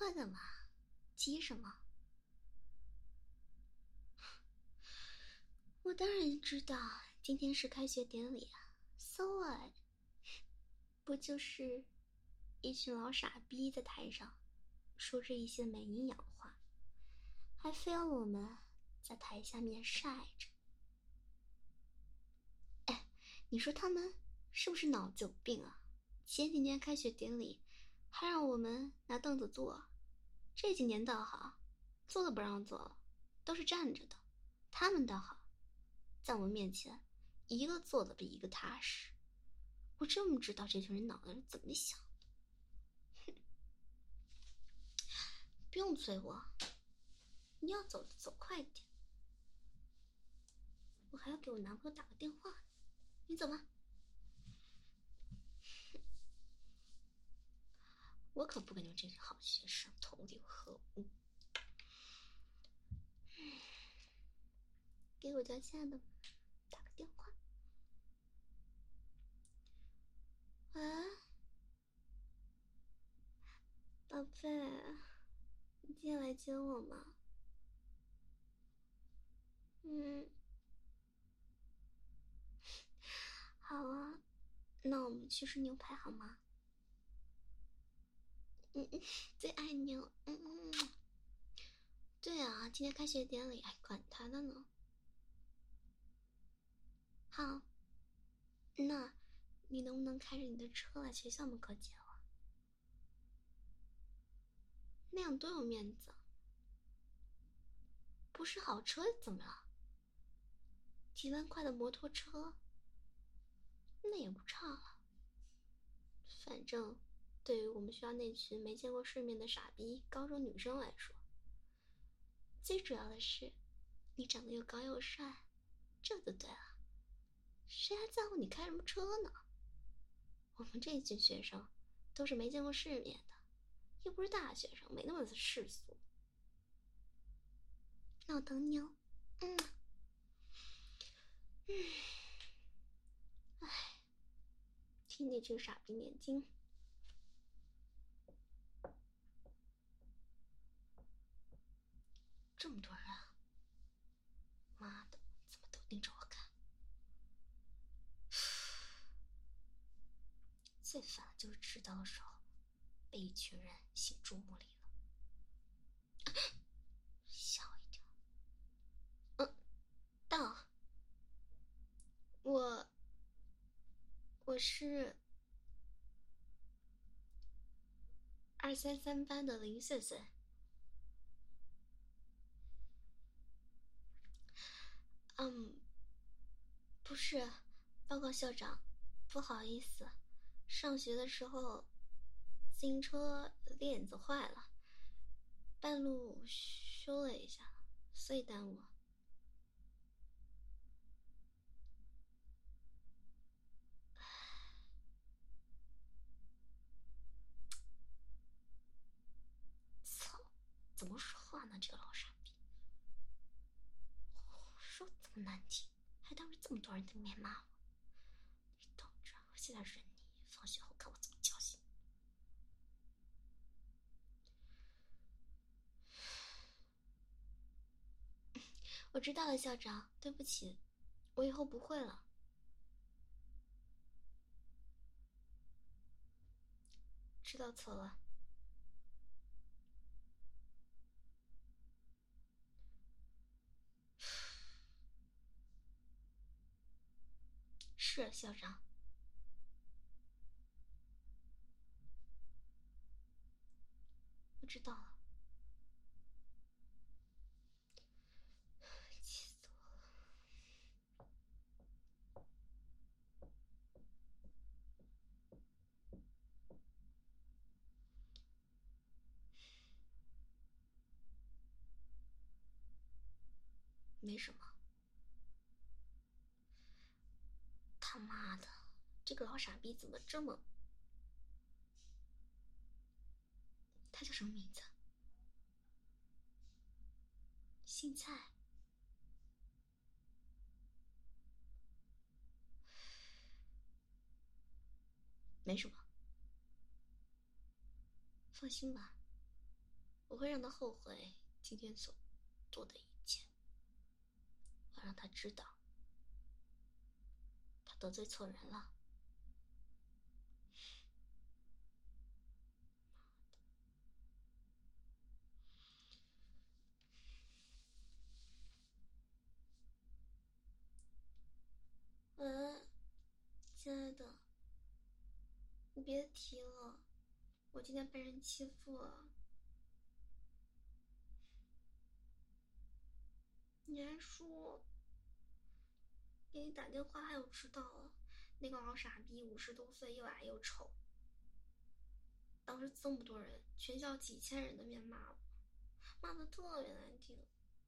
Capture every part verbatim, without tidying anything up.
来干嘛？急什么？我当然知道，今天是开学典礼啊 ，so what？不就是一群老傻逼在台上说着一些没营养话，还非要我们在台下面晒着。哎，你说他们是不是脑子有病啊？前几年开学典礼还让我们拿凳子坐，这几年倒好，坐都不让坐了，都是站着的。他们倒好，在我们面前一个坐的比一个踏实。我真不知道这群人脑子是怎么想的。哼，不用催我，你要走就走快点，我还要给我男朋友打个电话。你走吧。我可不跟你们这群好学生同流合污。给我家亲爱的打个电话。喂，宝贝，你今天来接我吗？嗯，好啊，那我们去吃牛排好吗？嗯嗯，最爱你了。嗯嗯。对啊，今天开学典礼，还管他的呢。好，那你能不能开着你的车来学校门口接我？那样多有面子。不是好车怎么了？几万块的摩托车，那也不差了。反正对于我们学校那群没见过世面的傻逼高中女生来说，最主要的是你长得又高又帅，这就对了。谁还在乎你开什么车呢？我们这群学生都是没见过世面的，又不是大学生，没那么世俗。那我等你哦。嗯嗯，唉，替那群傻逼念经。这么多人啊，妈的，怎么都盯着我看？最烦的就是迟到的时候被一群人醒注目礼了。吓我一跳。嗯，到。我我是二三三班的林碎碎。嗯，不是，报告校长，不好意思，上学的时候自行车链子坏了，半路修了一下，所以耽误。操，怎么说话呢？这个老傻逼，说这么难听，还当着这么多人的面骂我。你等着，我现在忍你，放学后看我怎么教训。我知道了，校长，对不起，我以后不会了。知道错了。是校长。我知道了。气死我了。没什么。他妈的，这个老傻逼怎么这么……他叫什么名字？姓蔡。没什么，放心吧。 我会让他后悔今天所做的一切。我要让他知道，他得罪错人了。喂，亲爱的，你别提了，我今天被人欺负了。你还说给你打电话还有迟到了，那个老傻逼五十多岁又矮又丑，当时这么多人，全校几千人的面骂我，骂的特别难听。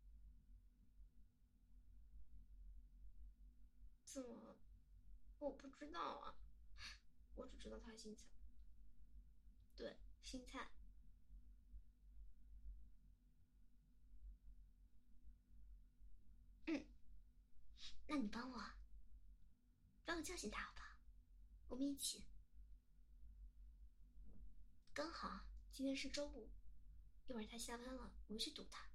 怎么了？我不知道啊，我只知道他姓蔡。对，姓蔡。嗯，那你帮我，帮我教训他好不好？我们一起。刚好今天是周五，一会儿他下班了，我们去堵他。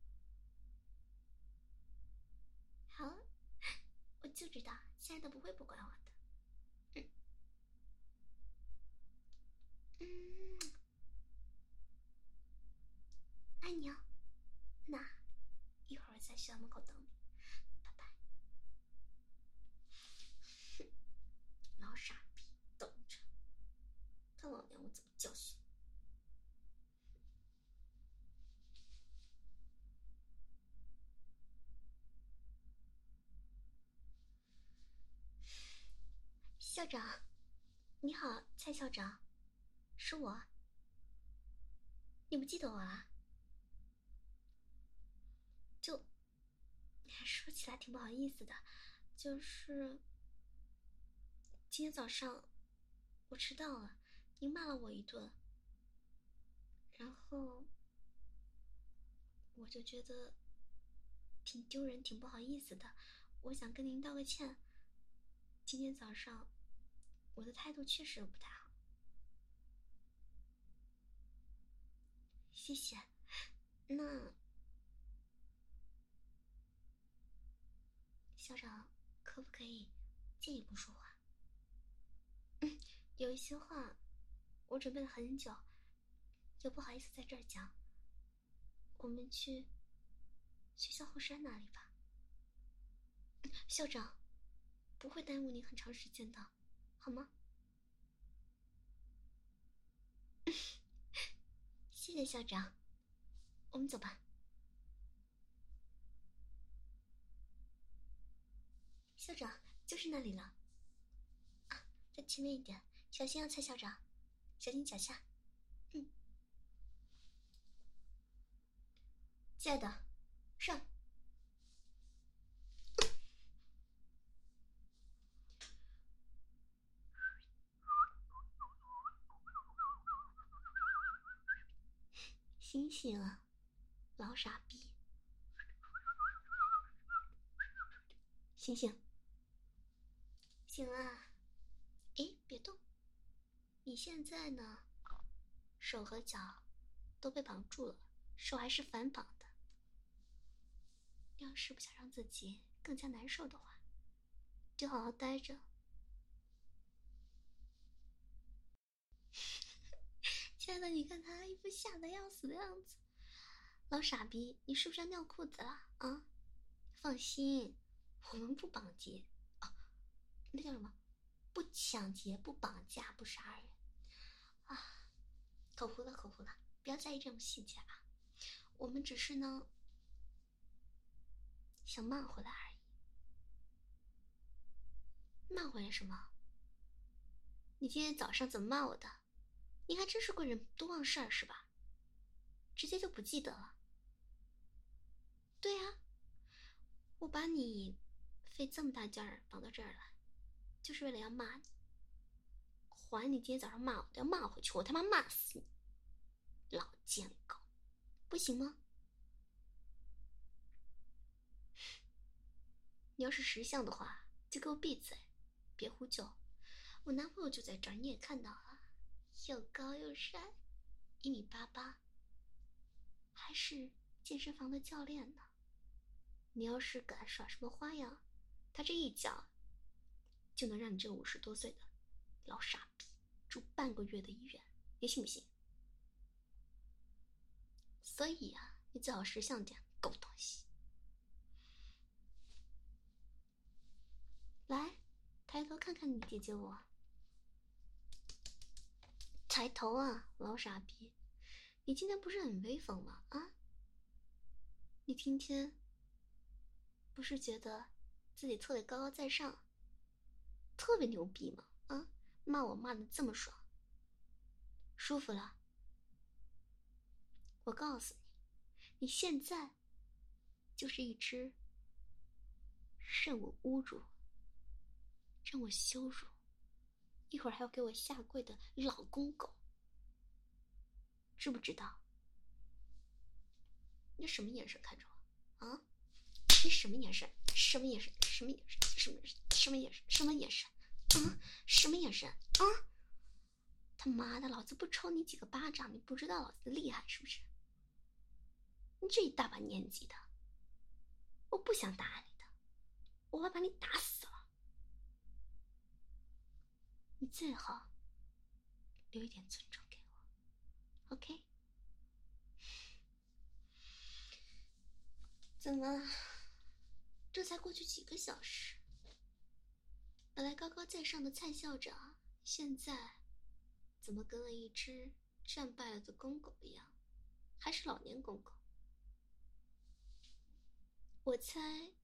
好，我就知道亲爱的不会不管我的。嗯嗯，爱你哦。那一会儿在学校门口等你，拜拜。哼，老傻逼，等着，看老娘我怎么教训你。校长，你好，蔡校长，是我。你不记得我啊？就说起来挺不好意思的，就是今天早上我迟到了，您骂了我一顿，然后我就觉得挺丢人，挺不好意思的，我想跟您道个歉。今天早上我的态度确实不太好。谢谢。那校长可不可以借一步说话？嗯，有一些话我准备了很久，又不好意思在这儿讲。我们去学校后山那里吧。嗯，校长不会耽误你很长时间的，好吗？谢谢校长，我们走吧。校长，就是那里了。啊，再前面一点，小心啊，蔡校长，小心脚下。嗯，亲爱的，上。醒醒啊，老傻逼！醒醒，醒啊！诶，别动。你现在呢，手和脚都被绑住了，手还是反绑的。要是不想让自己更加难受的话，就好好待着。亲爱的，你看他一副吓得要死的样子。老傻逼，你是不是要尿裤子了啊？放心，我们不绑劫啊，那叫什么？不抢劫，不绑架，不杀人啊！口糊了，口糊了，不要在意这种细节啊。我们只是呢，想骂回来而已。骂回来什么？你今天早上怎么骂我的？你还真是贵人多忘事儿是吧？直接就不记得了。对啊，我把你费这么大劲儿绑到这儿来，就是为了要骂你，还你今天早上骂我的，要骂回去，我他妈骂死你，老贱狗，不行吗？你要是识相的话，就给我闭嘴，别呼救。我男朋友就在这儿，你也看到了，又高又帅，一米八八， 是健身房的教练呢。你要是敢耍什么花样，他这一脚就能让你这个五十多岁的老傻逼住半个月的医院，你信不信？所以啊，你最好识相点，狗东西。来，抬头看看你姐姐我。抬头啊，老傻逼！你今天不是很威风吗？啊？你今天不是觉得自己特别高高在上，特别牛逼吗？啊？骂我骂的这么爽，舒服了？我告诉你，你现在就是一只任我侮辱、让我羞辱，一会儿还要给我下跪的老公狗，知不知道？你什么眼神看着我啊？你什么眼神？什么眼神？什么眼神？什么什么眼神？什么眼神？啊？什么眼神？啊？他妈的，老子不抽你几个巴掌，你不知道老子的厉害是不是？你这一大把年纪的，我不想打你的，我要把你打死了。你最好留一点尊重给我 ，OK？ 怎么？这才过去几个小时，本来高高在上的蔡校长，现在怎么跟了一只战败了的公狗一样，还是老年公狗？我猜，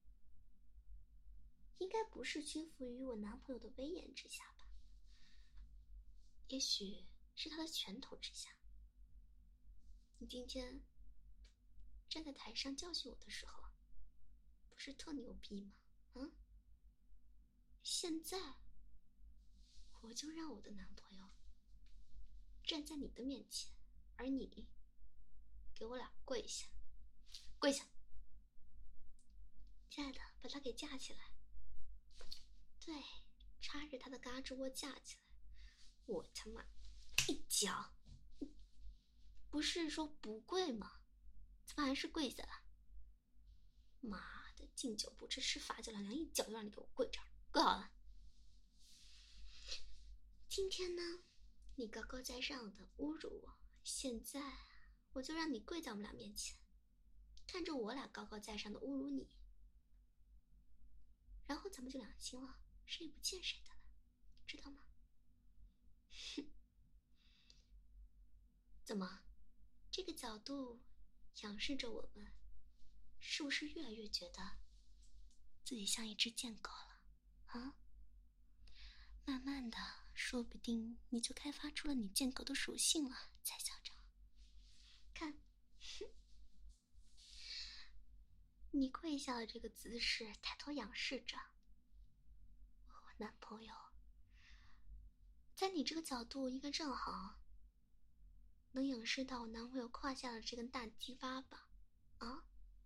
应该不是屈服于我男朋友的威严之下吧？也许是他的拳头之下。你今天站在台上教训我的时候，不是特牛逼吗？嗯？现在，我就让我的男朋友站在你的面前，而你给我俩跪下，跪下！亲爱的，把他给架起来。对，插着他的嘎吱窝架起来。我他妈一脚，不是说不跪吗？怎么还是跪下了？妈的，敬酒不吃吃罚酒，两两一脚就让你给我跪着，跪好了。今天呢，你高高在上的侮辱我，现在我就让你跪在我们俩面前，看着我俩高高在上的侮辱你，然后咱们就两清了，谁也不欠谁的了，知道吗？哼，怎么，这个角度仰视着我们，是不是越来越觉得自己像一只贱狗了啊？慢慢的，说不定你就开发出了你贱狗的属性了，蔡校长。看，你跪下的这个姿势，抬头仰视着我男朋友，在你这个角度应该正好能仰视到我男朋友胯下的这根大鸡巴吧？啊？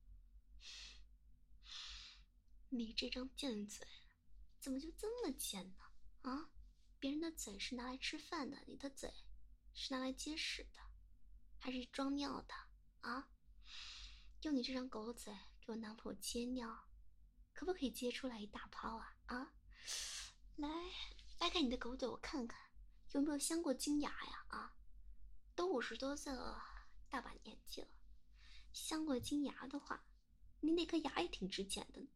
你这张贱嘴，怎么就这么贱呢？啊？别人的嘴是拿来吃饭的，你的嘴是拿来接屎的，还是装尿的？啊？用你这张狗嘴给我男朋友接尿，可不可以接出来一大泡啊？啊？来，掰开你的狗嘴，我看看有没有镶过金牙呀？啊？都五十多岁了，大把年纪了，镶过金牙的话，你那颗牙也挺值钱的呢。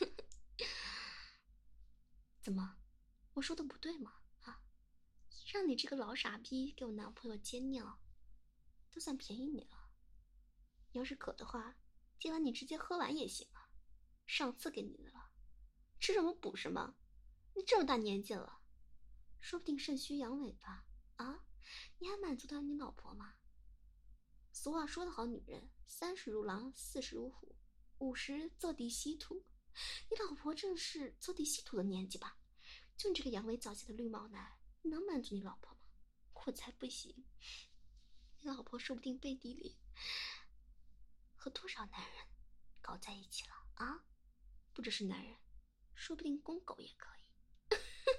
怎么，我说的不对吗？啊，让你这个老傻逼给我男朋友接尿，都算便宜你了。你要是渴的话，接完你直接喝完也行啊。上次给你的了，吃什么补什么？你这么大年纪了，说不定肾虚阳痿吧？啊，你还满足到你老婆吗？俗话说得好，女人三十如狼，四十如虎，五十坐地吸土。你老婆正是坐地吸土的年纪吧？就你这个阳痿早泄的绿帽男，你能满足你老婆吗？我才不行！你老婆说不定背地里和多少男人搞在一起了啊？不只是男人，说不定公狗也可以。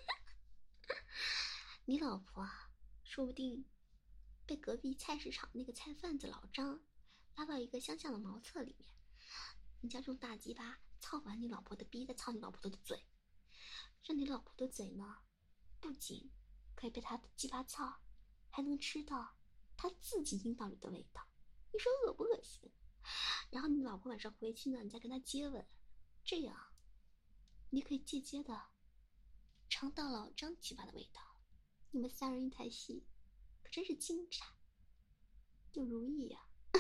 你老婆啊，说不定被隔壁菜市场那个菜贩子老张拉到一个乡下的茅厕里面，你将用大鸡巴操完你老婆的逼，再操你老婆的嘴，让你老婆的嘴呢，不仅可以被他的鸡巴操，还能吃到他自己阴道里的味道，你说恶不恶心？然后你老婆晚上回去呢，你再跟他接吻，这样你可以间接的尝到老张鸡巴的味道。你们三人一台戏，可真是精彩又如意呀、啊！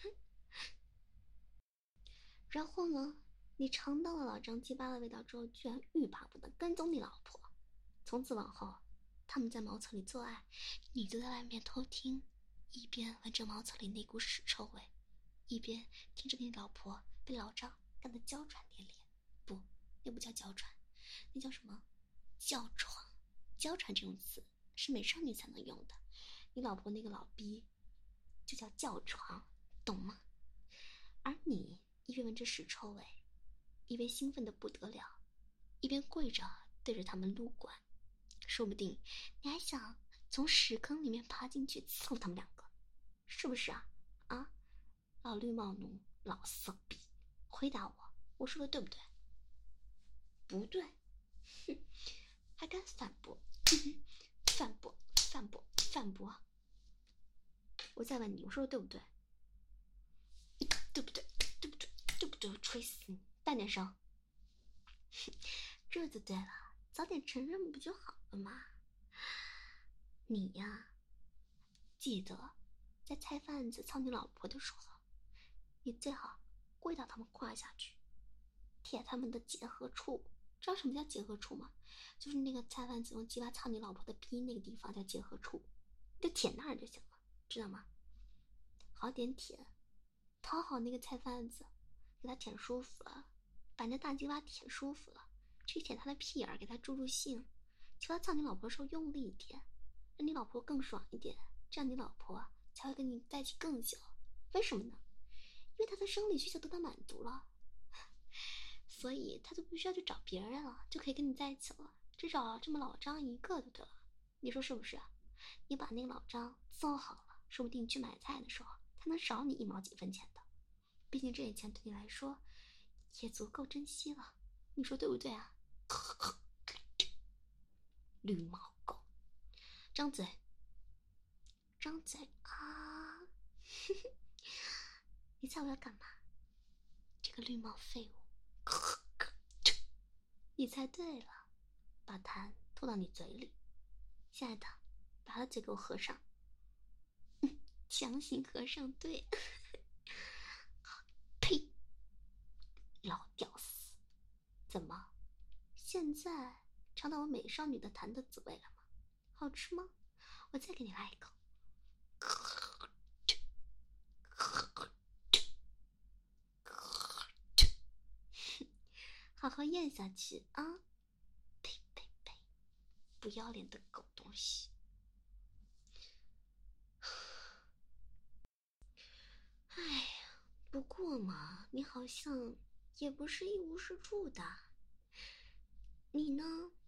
然后呢，你尝到了老张鸡巴的味道之后，居然欲罢不能，跟踪你老婆。从此往后，他们在茅厕里做爱，你就在外面偷听，一边闻着茅厕里那股屎臭味，一边听着你老婆被老张干得娇喘连连。不，那不叫娇喘，那叫什么？叫床。娇喘这种词是美少女才能用的，你老婆那个老逼就叫叫床，懂吗？而你一边闻着屎臭味，一边兴奋的不得了，一边跪着对着他们撸管，说不定你还想从屎坑里面爬进去伺候他们两个，是不是啊？啊，老绿帽奴，老色逼，回答我，我说的对不对？不对，哼，还敢反驳？反驳，反驳，反驳！我再问你，我说的对不对？对不对？对不对？对不对？我吹死你！大点声！这就对了，早点承认不就好了吗？你呀，记得在菜贩子操你老婆的时候，你最好跪到他们胯下去，舔他们的结合处。知道什么叫结合处吗？就是那个菜贩子用鸡巴操你老婆的逼那个地方叫结合处，你就舔那儿就行了，知道吗？好点舔，讨好那个菜贩子，给他舔舒服了，把那大鸡巴舔舒服了，去舔他的屁眼，给他助助兴，求他操你老婆的时候用力一点，让你老婆更爽一点，这样你老婆才会跟你在一起更久。为什么呢？因为他的生理需求得到满足了，所以他就不需要去找别人了，就可以跟你在一起了。只找这么老张一个就对了，你说是不是？你把那个老张伺候好了，说不定你去买菜的时候他能少你一毛几分钱的，毕竟这些钱对你来说也足够珍惜了，你说对不对啊？绿毛狗，张嘴，张嘴啊！你猜我要干嘛？这个绿帽废物！你猜对了，把痰吐到你嘴里。亲爱的，把他的嘴给我合上，强行合上，对。呸！老屌丝，怎么？现在尝到我美少女的痰的滋味了吗？好吃吗？我再给你来一口。好好咽下去啊！呸呸呸！不要脸的狗东西！哎呀，不过嘛，你好像也不是一无是处的。你呢？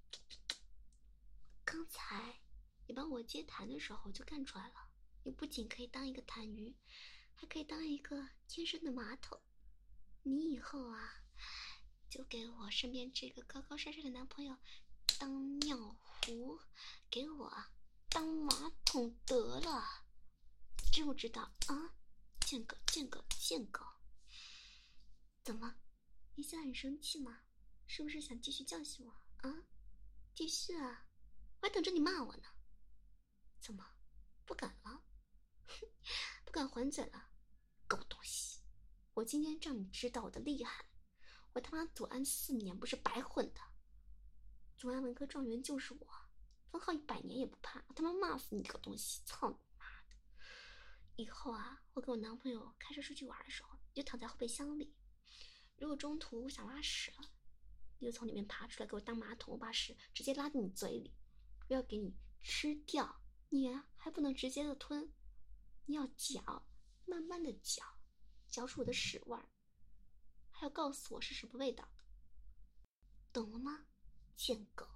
刚才你帮我接痰的时候就看出来了，你不仅可以当一个痰盂，还可以当一个天生的马桶。你以后啊，就给我身边这个高高帅帅的男朋友当尿壶，给我当马桶得了，知不知道啊？贱狗，贱狗，贱狗！怎么？你现在很生气吗？是不是想继续教训我啊？继续啊！我还等着你骂我呢。怎么？不敢了？不敢还嘴了？狗东西！我今天让你知道我的厉害！我他妈左安四年不是白混的，左安文科状元就是我，封号一百年也不怕！我他妈骂死你狗东西！操你妈的！以后啊，我跟我男朋友开车出去玩的时候，你就躺在后备箱里。如果中途想拉屎了，你就从里面爬出来给我当马桶，我把屎直接拉进你嘴里，我要给你吃掉，你还不能直接的吞，你要嚼，慢慢的嚼，嚼出我的屎味儿，还要告诉我是什么味道的，懂了吗？贱狗！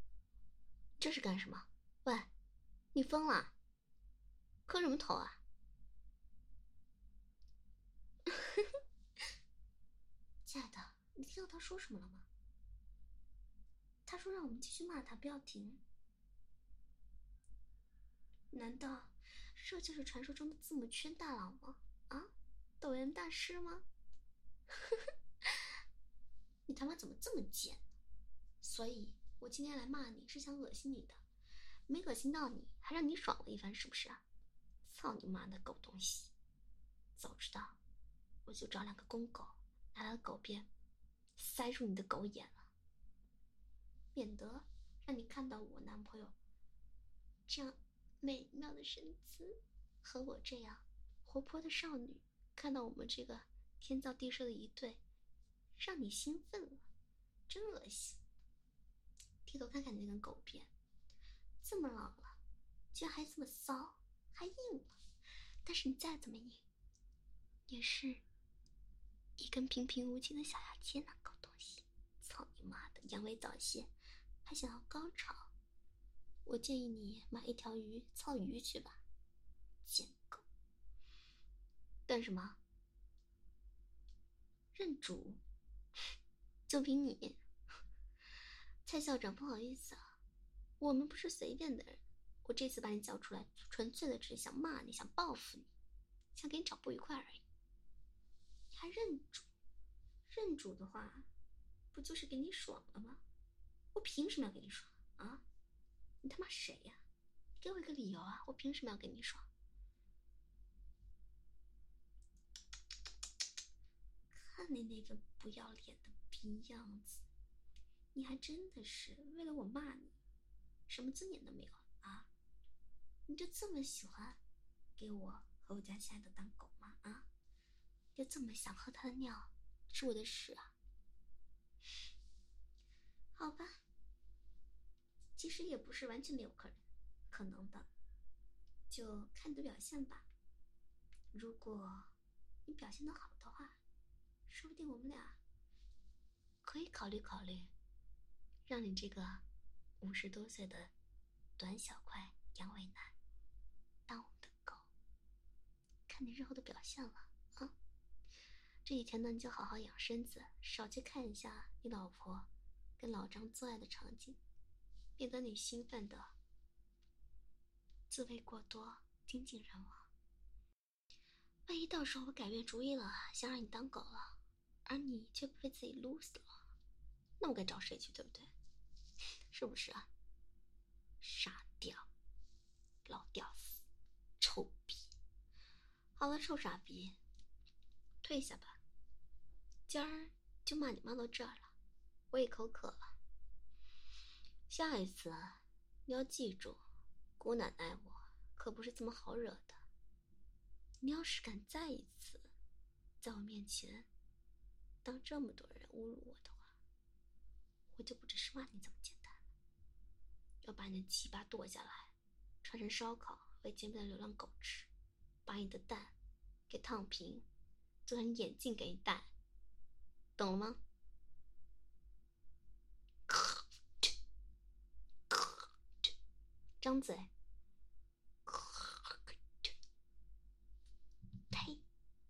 这是干什么？喂，你疯了？磕什么头啊？ 道他说什么了吗？他说让我们继续骂他，不要停。难道这就是传说中的字母圈大佬吗？啊，抖音大师吗？你他妈怎么这么贱？所以我今天来骂你是想恶心你的，没恶心到你，还让你爽了一番，是不是啊？操你妈的狗东西！早知道我就找两个公狗，拿了狗鞭塞入你的狗眼了，免得让你看到我男朋友这样美妙的身姿，和我这样活泼的少女看到我们这个天造地设的一对，让你兴奋了，真恶心！低头看看你那根狗鞭，这么老了，居然还这么骚，还硬了。但是你再怎么硬，也是一根平平无奇的小牙签呐，狗东西！操你妈的，阳痿早泄，还想要高潮？我建议你买一条鱼操鱼去吧，贱狗！干什么？认主？就凭你？蔡校长，不好意思啊，我们不是随便的人。我这次把你叫出来，纯粹的只是想骂你，想报复你，想给你找不愉快而已。你还认主？认主的话，不就是给你爽了吗？我凭什么要给你爽啊？你他妈谁呀？你给我一个理由啊！我凭什么要给你爽？看你那个不要脸的逼样子，你还真的是为了我骂你，什么尊严都没有啊？你就这么喜欢给我和我家亲爱的当狗吗？啊？就这么想喝他的尿，吃我的屎啊？好吧，其实也不是完全没有可能可能的，就看你的表现吧。如果你表现得好的话，说不定我们俩可以考虑考虑，让你这个五十多岁的短小块阳痿男当我们的狗，看你日后的表现了啊！这几天呢，你就好好养身子，少去看一下你老婆跟老张做爱的场景，免得你兴奋的自慰过多，精尽人亡。万一到时候我改变主意了，想让你当狗了，而你却被自己撸死了，那我该找谁去，对不对？是不是啊？傻屌，老屌丝，臭逼！好了，臭傻逼，退下吧。今儿就骂你骂到这儿了，我也口渴了。下一次你要记住，姑奶奶我可不是这么好惹的。你要是敢再一次在我面前当这么多人侮辱我的话，我就不只是骂你这么简单了，要把你的鸡巴剁下来，串成烧烤喂街边的流浪狗吃，把你的蛋给烫平，做成眼镜给你戴，懂了吗？张嘴！呸！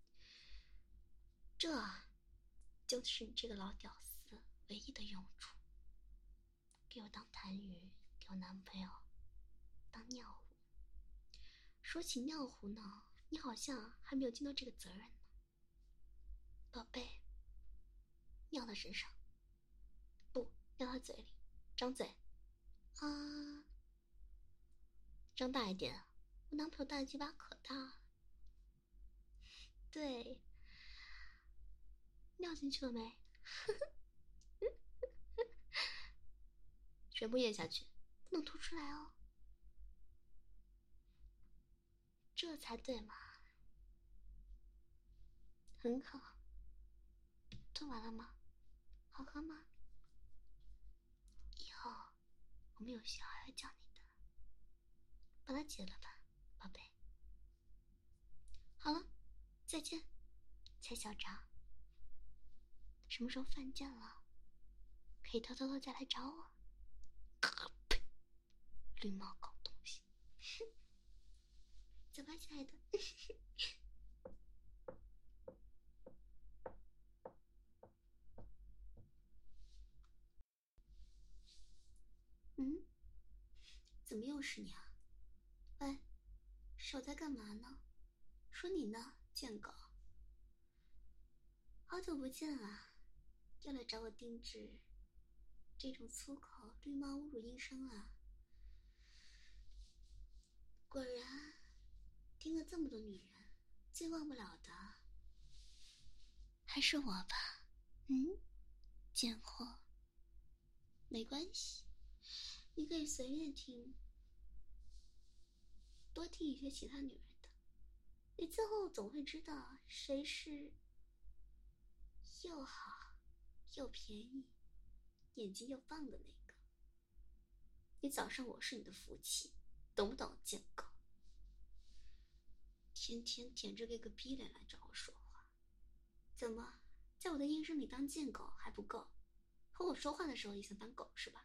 这就是你这个老屌丝唯一的用处，给我当痰盂，给我男朋友当尿壶。说起尿壶呢，你好像还没有尽到这个责任呢。宝贝，尿他身上，不，尿他嘴里，张嘴啊，张大一点，我男朋友大的鸡巴可大了。对，尿进去了没？全部咽下去，不能吐出来哦。这才对嘛。很好，吐完了吗？好喝吗？以后我们有需要还会叫你的，把它解了吧，宝贝。好了，再见，蔡校长。什么时候犯贱了，可以偷偷的再来找我。绿帽狗东西！走吧，亲爱的。 是你啊。喂，手在干嘛呢？说你呢，贱狗。好久不见啊，又来找我定制这种粗口绿帽侮辱音声啊。果然听了这么多女人，最忘不了的还是我吧。嗯，贱货。没关系，你可以随便听，多听一些其他女人的，你最后总会知道谁是又好又便宜眼睛又棒的那个。你早上我是你的福气，懂不懂，贱狗？天天舔着这个逼脸来找我说话，怎么在我的音声里当贱狗还不够，和我说话的时候也想当狗是吧？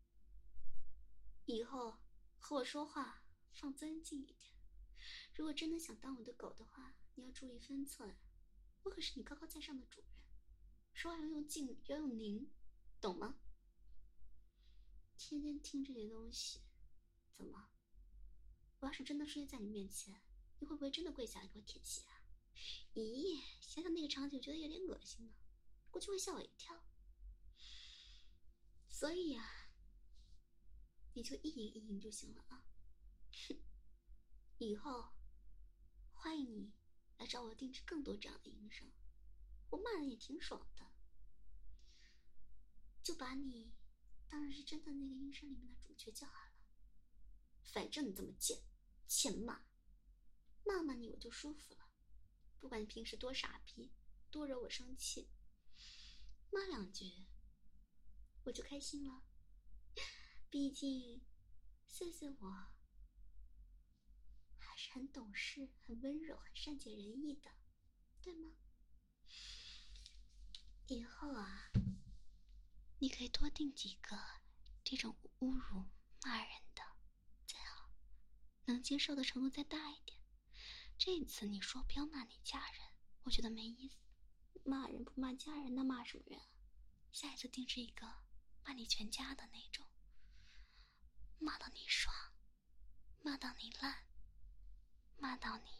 以后和我说话放尊敬一点，如果真的想当我的狗的话，你要注意分寸，我可是你高高在上的主人，说话要用敬，要用您，懂吗？天天听这些东西，怎么？我要是真的出现在你面前，你会不会真的跪下来给我舔鞋啊？咦，想想那个场景，觉得有点恶心呢，估计会吓我一跳。所以啊，你就一饮一饮就行了啊。哼，以后欢迎你来找我定制更多这样的音声，我骂人也挺爽的，就把你当然是真的那个音声里面的主角就好了。反正你这么贱，欠骂，骂骂你我就舒服了。不管你平时多傻逼，多惹我生气，骂两句我就开心了。毕竟碎碎我还是很懂事、很温柔、很善解人意的，对吗？以后啊，你可以多订几个这种侮辱骂人的，最好能接受的程度再大一点。这一次你说不要骂你家人，我觉得没意思。骂人不骂家人，那骂什么人啊？下一次定制一个骂你全家的那种，骂到你爽，骂到你烂，骂到你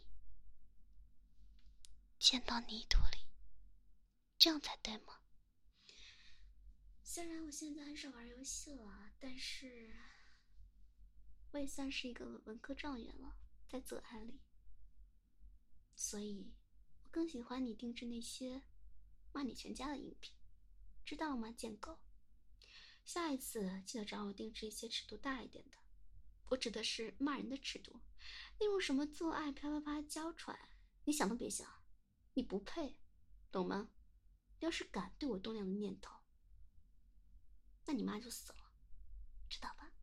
陷到泥土里，这样才对吗？虽然我现在很少玩游戏了，但是我也算是一个文科状元了，在泽安里，所以我更喜欢你定制那些骂你全家的音频，知道吗，贱狗？下一次记得找我定制一些尺度大一点的，我指的是骂人的尺度，例如什么做爱啪啪啪娇喘，你想都别想，你不配，懂吗？要是敢对我动那样的念头，那你妈就死了，知道吧？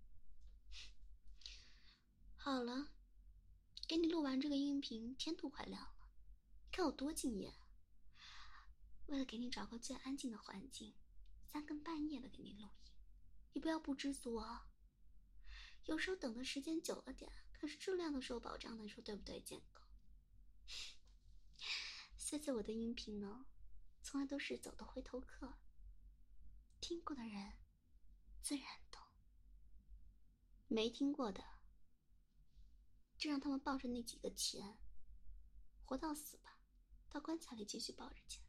好了，给你录完这个音频，天都快亮了，你看我多敬业啊！为了给你找个最安静的环境，三更半夜的给你录音，你不要不知足哦。有时候等的时间久了点，可是质量都是有保障的，你说对不对，贱狗？谢谢我的音频呢，从来都是走的回头客，听过的人自然懂，没听过的就让他们抱着那几个钱活到死吧，到棺材里继续抱着钱。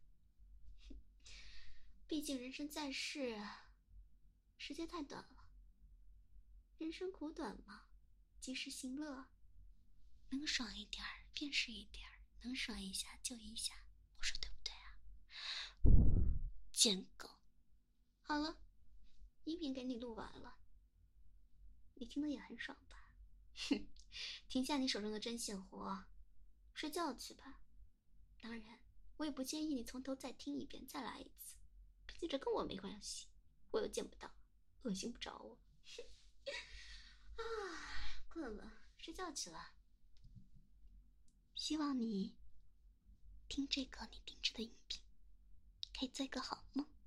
毕竟人生在世，时间太短了，人生苦短嘛，及时行乐，能爽一点儿便是一点儿，能爽一下就一下，我说对不对啊？贱狗！好了，音频给你录完了，你听得也很爽吧？哼，停下你手中的针线活，睡觉去吧。当然，我也不建议你从头再听一遍，再来一次，毕竟这跟我没关系，我又见不到，恶心不着我。啊，困了，睡觉去了。希望你听这个你定制的音频，可以做一个好梦。